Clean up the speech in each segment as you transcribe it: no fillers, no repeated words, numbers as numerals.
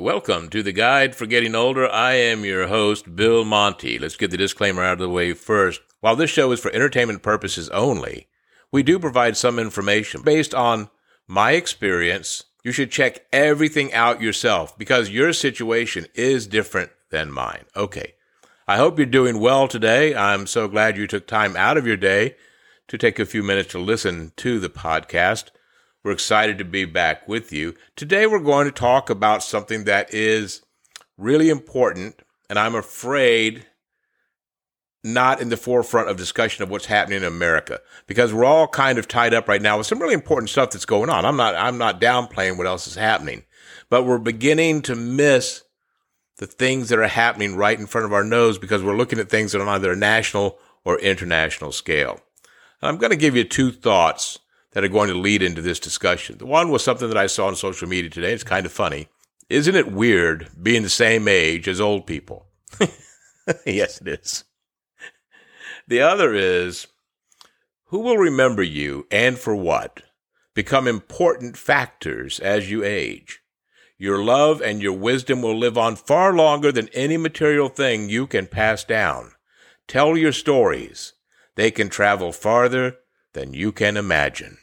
Welcome to the Guide for Getting Older. I am your host, Bill Monty. Let's get the disclaimer out of the way first. While this show is for entertainment purposes only, we do provide some information based on my experience. You should check everything out yourself because your situation is different than mine. Okay. I hope you're doing well today. I'm so glad you took time out of your day to take a few minutes to listen to the podcast. We're excited to be back with you. Today we're going to talk about something that is really important, and I'm afraid not in the forefront of discussion of what's happening in America, because we're all kind of tied up right now with some really important stuff that's going on. I'm not downplaying what else is happening, but we're beginning to miss the things that are happening right in front of our nose because we're looking at things that are on either a national or international scale. And I'm going to give you two thoughts that are going to lead into this discussion. The one was something that I saw on social media today. It's kind of funny. Isn't it weird being the same age as old people? Yes, it is. The other is, who will remember you and for what become important factors as you age. Your love and your wisdom will live on far longer than any material thing you can pass down. Tell your stories. They can travel farther than you can imagine.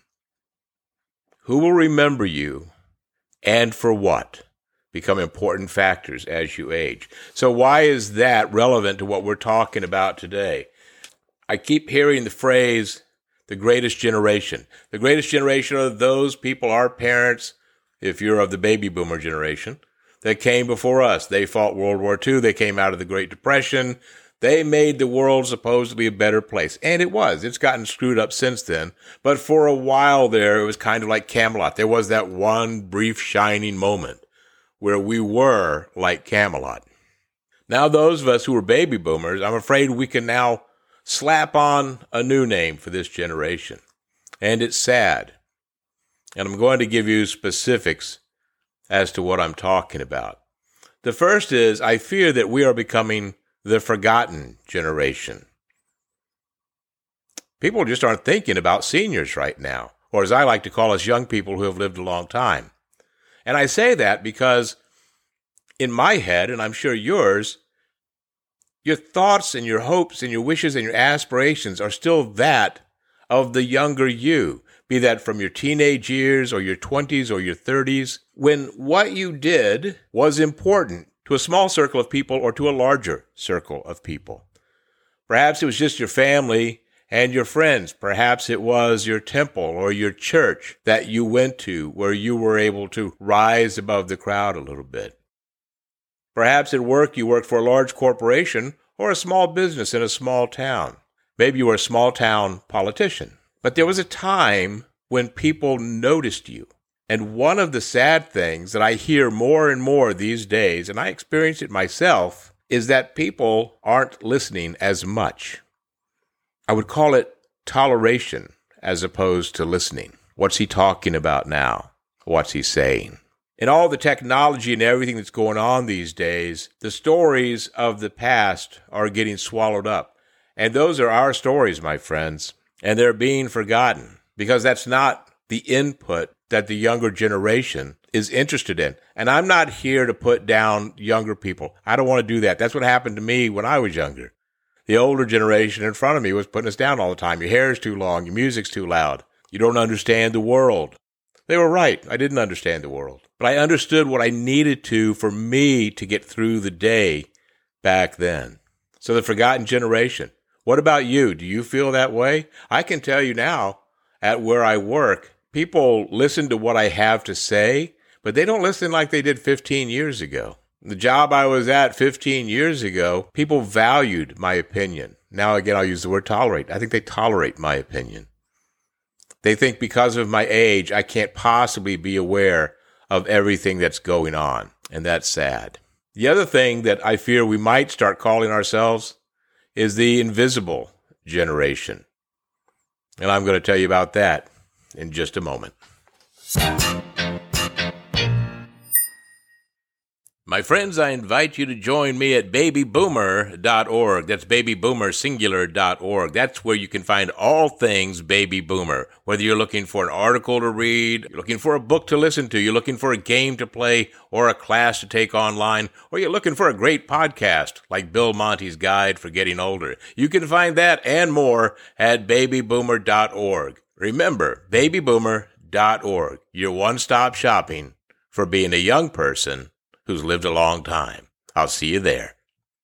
Who will remember you and for what become important factors as you age. So why is that relevant to what we're talking about today? I keep hearing the phrase, the greatest generation. The greatest generation are those people, our parents, if you're of the baby boomer generation, that came before us. They fought World War II. They came out of the Great Depression. They made the world supposedly a better place. And it was. It's gotten screwed up since then. But for a while there, it was kind of like Camelot. There was that one brief shining moment where we were like Camelot. Now, those of us who were baby boomers, I'm afraid we can now slap on a new name for this generation. And it's sad. And I'm going to give you specifics as to what I'm talking about. The first is, I fear that we are becoming the forgotten generation. People just aren't thinking about seniors right now, or as I like to call us, young people who have lived a long time. And I say that because in my head, and I'm sure yours, your thoughts and your hopes and your wishes and your aspirations are still that of the younger you, be that from your teenage years or your 20s or your 30s, when what you did was important to a small circle of people or to a larger circle of people. Perhaps it was just your family and your friends. Perhaps it was your temple or your church that you went to where you were able to rise above the crowd a little bit. Perhaps at work you worked for a large corporation or a small business in a small town. Maybe you were a small town politician. But there was a time when people noticed you. And one of the sad things that I hear more and more these days, and I experience it myself, is that people aren't listening as much. I would call it toleration as opposed to listening. What's he talking about now? What's he saying? In all the technology and everything that's going on these days, the stories of the past are getting swallowed up. And those are our stories, my friends. And they're being forgotten because that's not the input that the younger generation is interested in. And I'm not here to put down younger people. I don't want to do that. That's what happened to me when I was younger. The older generation in front of me was putting us down all the time. Your hair is too long. Your music's too loud. You don't understand the world. They were right. I didn't understand the world. But I understood what I needed to for me to get through the day back then. So the forgotten generation. What about you? Do you feel that way? I can tell you now, at where I work, people listen to what I have to say, but they don't listen like they did 15 years ago. The job I was at 15 years ago, people valued my opinion. Now, again, I'll use the word tolerate. I think they tolerate my opinion. They think because of my age, I can't possibly be aware of everything that's going on, and that's sad. The other thing that I fear we might start calling ourselves is the invisible generation. And I'm going to tell you about that in just a moment. My friends, I invite you to join me at babyboomer.org. That's babyboomersingular.org. That's where you can find all things Baby Boomer. Whether you're looking for an article to read, you're looking for a book to listen to, you're looking for a game to play or a class to take online, or you're looking for a great podcast like Bill Monty's Guide for Getting Older, you can find that and more at babyboomer.org. Remember, babyboomer.org, your one-stop shopping for being a young person who's lived a long time. I'll see you there.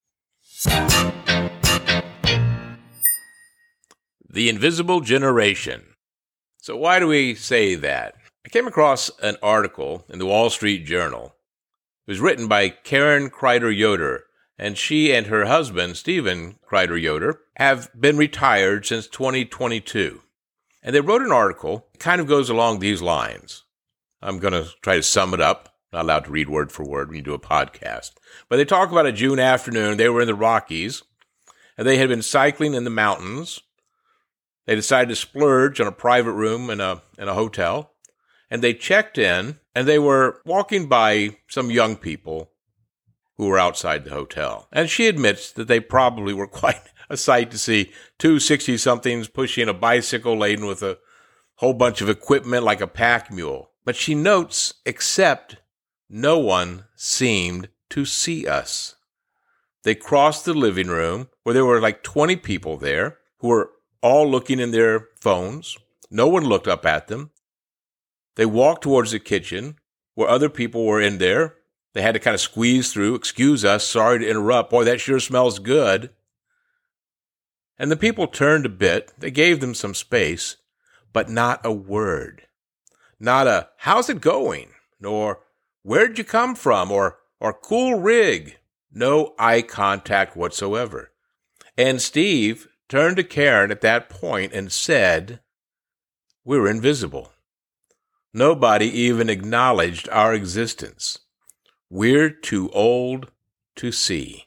The Invisible Generation. So why do we say that? I came across an article in the Wall Street Journal. It was written by Karen Kreider-Yoder, and she and her husband, Stephen Kreider-Yoder, have been retired since 2022. And they wrote an article that kind of goes along these lines. I'm going to try to sum it up. Not allowed to read word for word when you do a podcast. But they talk about a June afternoon. They were in the Rockies, and they had been cycling in the mountains. They decided to splurge on a private room in a hotel, and they checked in, and they were walking by some young people who were outside the hotel. And she admits that they probably were quite a sight to see. Two 60-somethings pushing a bicycle laden with a whole bunch of equipment like a pack mule. But she notes, except no one seemed to see us. They crossed the living room where there were like 20 people there who were all looking in their phones. No one looked up at them. They walked towards the kitchen where other people were in there. They had to kind of squeeze through. Excuse us, sorry to interrupt. Boy, that sure smells good. And the people turned a bit. They gave them some space, but not a word. Not a, how's it going? Nor, where'd you come from? Or cool rig. No eye contact whatsoever. And Steve turned to Karen at that point and said, we're invisible. Nobody even acknowledged our existence. We're too old to see.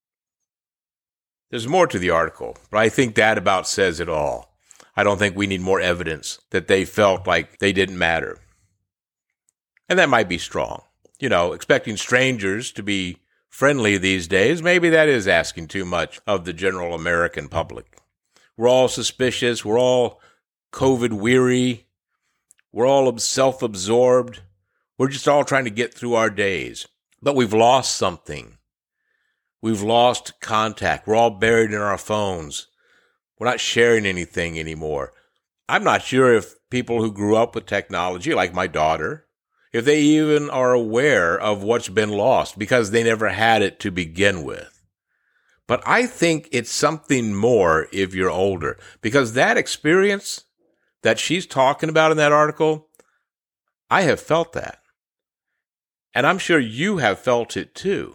There's more to the article, but I think that about says it all. I don't think we need more evidence that they felt like they didn't matter. And that might be strong. You know, expecting strangers to be friendly these days, maybe that is asking too much of the general American public. We're all suspicious. We're all COVID-weary. We're all self-absorbed. We're just all trying to get through our days. But we've lost something. We've lost contact. We're all buried in our phones. We're not sharing anything anymore. I'm not sure if people who grew up with technology, like my daughter, if they even are aware of what's been lost because they never had it to begin with. But I think it's something more if you're older, because that experience that she's talking about in that article, I have felt that. And I'm sure you have felt it too.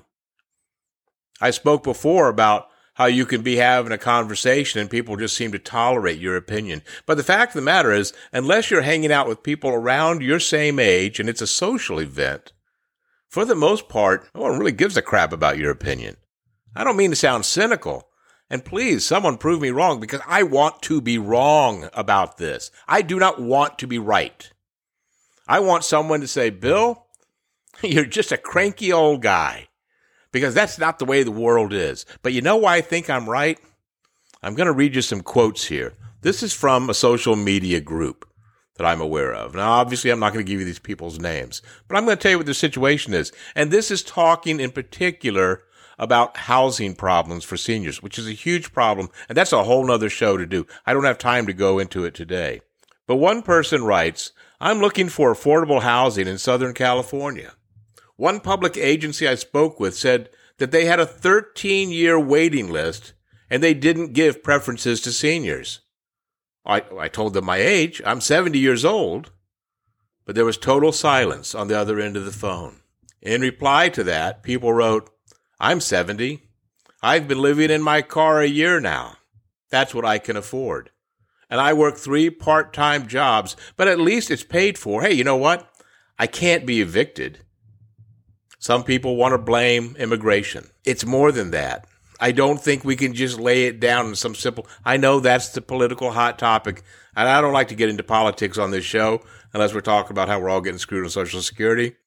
I spoke before about how you can be having a conversation and people just seem to tolerate your opinion. But the fact of the matter is, unless you're hanging out with people around your same age and it's a social event, for the most part, no one really gives a crap about your opinion. I don't mean to sound cynical. And please, someone prove me wrong, because I want to be wrong about this. I do not want to be right. I want someone to say, Bill, you're just a cranky old guy. Because that's not the way the world is. But you know why I think I'm right? I'm going to read you some quotes here. This is from a social media group that I'm aware of. Now, obviously, I'm not going to give you these people's names. But I'm going to tell you what the situation is. And this is talking in particular about housing problems for seniors, which is a huge problem. And that's a whole nother show to do. I don't have time to go into it today. But one person writes, I'm looking for affordable housing in Southern California. One public agency I spoke with said that they had a 13-year waiting list and they didn't give preferences to seniors. I told them my age. I'm 70 years old. But there was total silence on the other end of the phone. In reply to that, people wrote, I'm 70. I've been living in my car a year now. That's what I can afford. And I work 3 part-time jobs, but at least it's paid for. Hey, you know what? I can't be evicted. Some people want to blame immigration. It's more than that. I don't think we can just lay it down in some simple... I know that's the political hot topic, and I don't like to get into politics on this show unless we're talking about how we're all getting screwed on Social Security.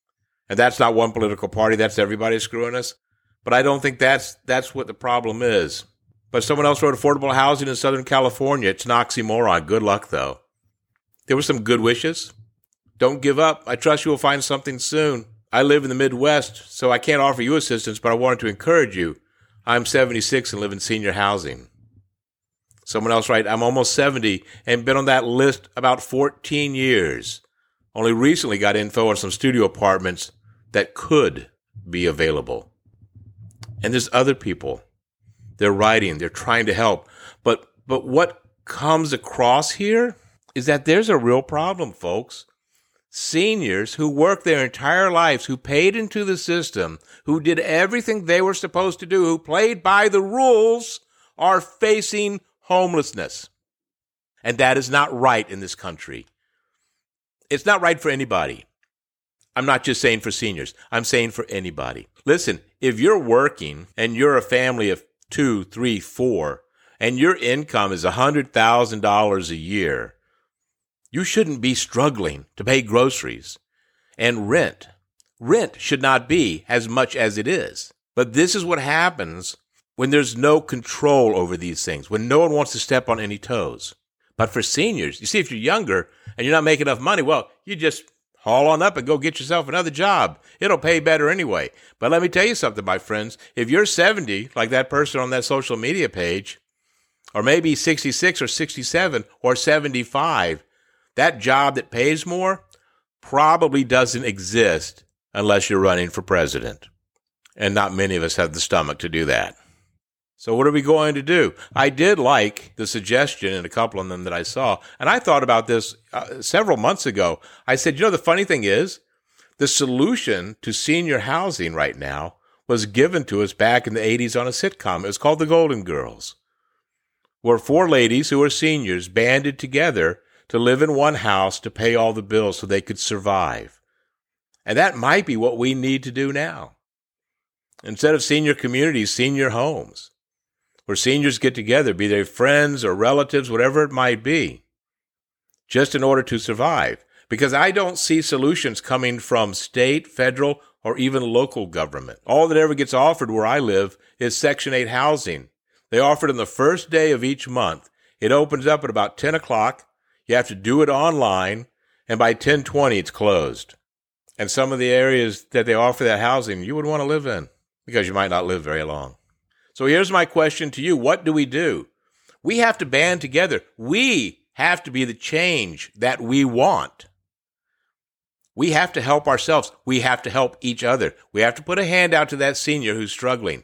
And that's not one political party. That's everybody screwing us. But I don't think that's what the problem is. But someone else wrote affordable housing in Southern California. It's an oxymoron. Good luck, though. There were some good wishes. Don't give up. I trust you will find something soon. I live in the Midwest, so I can't offer you assistance, but I wanted to encourage you. I'm 76 and live in senior housing. Someone else wrote, I'm almost 70 and been on that list about 14 years. Only recently got info on some studio apartments that could be available. And there's other people. They're writing. They're trying to help. But what comes across here is that there's a real problem, folks. Seniors who worked their entire lives, who paid into the system, who did everything they were supposed to do, who played by the rules, are facing homelessness. And that is not right in this country. It's not right for anybody. I'm not just saying for seniors. I'm saying for anybody. Listen, if you're working and you're a family of 2, 3, 4, and your income is $100,000 a year, you shouldn't be struggling to pay groceries and rent. Rent should not be as much as it is. But this is what happens when there's no control over these things, when no one wants to step on any toes. But for seniors, you see, if you're younger and you're not making enough money, well, you just haul on up and go get yourself another job. It'll pay better anyway. But let me tell you something, my friends. If you're 70, like that person on that social media page, or maybe 66 or 67 or 75, that job that pays more probably doesn't exist unless you're running for president. And not many of us have the stomach to do that. So what are we going to do? I did like the suggestion in a couple of them that I saw, and I thought about this several months ago. I said, the funny thing is, the solution to senior housing right now was given to us back in the 80s on a sitcom. It was called The Golden Girls, where 4 ladies who were seniors banded together to live in one house to pay all the bills so they could survive. And that might be what we need to do now. Instead of senior communities, senior homes, where seniors get together, be they friends or relatives, whatever it might be, just in order to survive. Because I don't see solutions coming from state, federal, or even local government. All that ever gets offered where I live is Section 8 housing. They offer it on the first day of each month. It opens up at about 10 o'clock. You have to do it online, and by 10:20 it's closed. And some of the areas that they offer that housing, you would want to live in because you might not live very long. So here's my question to you. What do? We have to band together. We have to be the change that we want. We have to help ourselves. We have to help each other. We have to put a hand out to that senior who's struggling.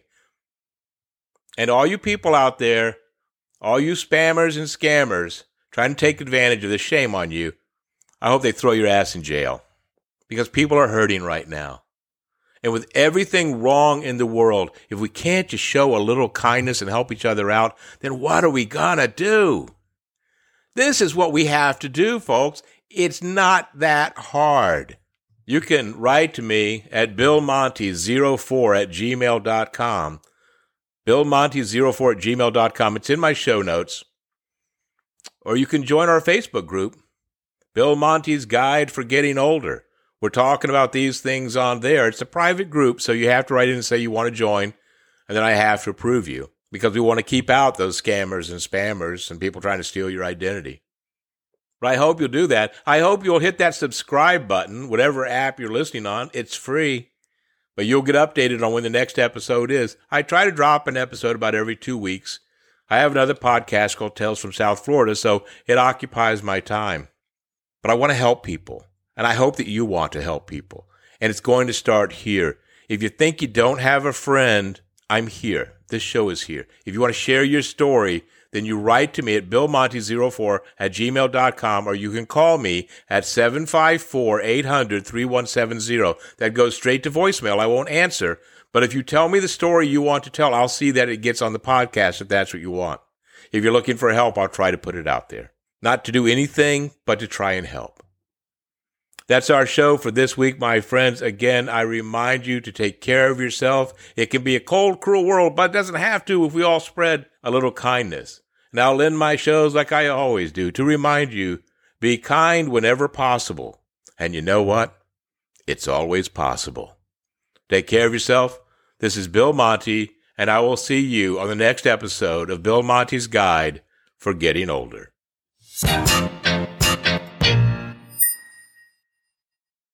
And all you people out there, all you spammers and scammers trying to take advantage of this, shame on you. I hope they throw your ass in jail because people are hurting right now. And with everything wrong in the world, if we can't just show a little kindness and help each other out, then what are we gonna do? This is what we have to do, folks. It's not that hard. You can write to me at billmonty04@gmail.com. billmonty04@gmail.com. It's in my show notes. Or you can join our Facebook group, Bill Monty's Guide for Getting Older. We're talking about these things on there. It's a private group, so you have to write in and say you want to join, and then I have to approve you because we want to keep out those scammers and spammers and people trying to steal your identity. But I hope you'll do that. I hope you'll hit that subscribe button, whatever app you're listening on. It's free, but you'll get updated on when the next episode is. I try to drop an episode about every 2 weeks. I have another podcast called Tales from South Florida, so it occupies my time. But I want to help people. And I hope that you want to help people. And it's going to start here. If you think you don't have a friend, I'm here. This show is here. If you want to share your story, then you write to me at billmonty04@gmail.com, or you can call me at 754-800-3170. That goes straight to voicemail. I won't answer. But if you tell me the story you want to tell, I'll see that it gets on the podcast if that's what you want. If you're looking for help, I'll try to put it out there. Not to do anything, but to try and help. That's our show for this week, my friends. Again, I remind you to take care of yourself. It can be a cold, cruel world, but it doesn't have to if we all spread a little kindness. And I'll end my shows like I always do to remind you, be kind whenever possible. And you know what? It's always possible. Take care of yourself. This is Bill Monty, and I will see you on the next episode of Bill Monty's Guide for Getting Older.